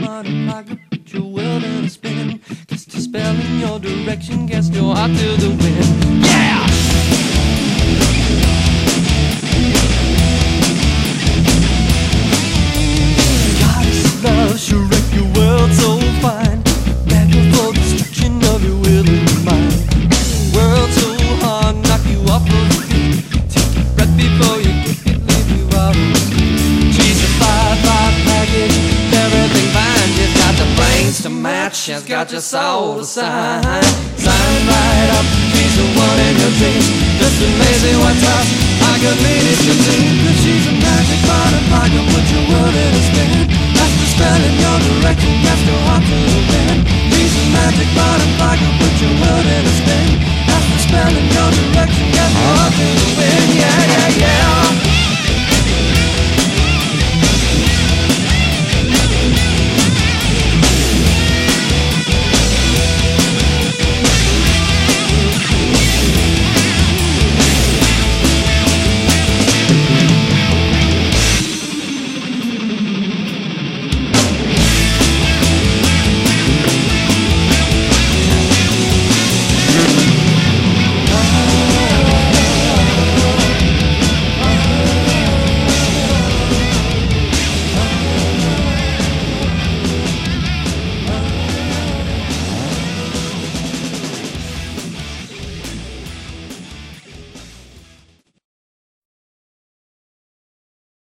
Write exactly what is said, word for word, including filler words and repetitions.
modern rocket, put your world in a spin. Cast a spell in your direction, cast your heart to the wind. Yeah! Goddess of love, she'll wreck your world so fine. Begging for destruction of your will and your mind. World so hard, knock you off of your feet. Take a breath before you kick it, leave you out. She's a five-five package, everything fine. She's got the brains to match, she's got your soul to sign. Sign right up, she's the one in your dreams. Just amazing what tough I could lead it to dream. Cause she's a magic modern pocket, put your world in a spin. That's the spell in your direction, cast your heart to the wind. She's a magic modern pocket, put your world in a spin. That's the spell in your direction, cast your heart to the wind. Yeah, yeah, yeah.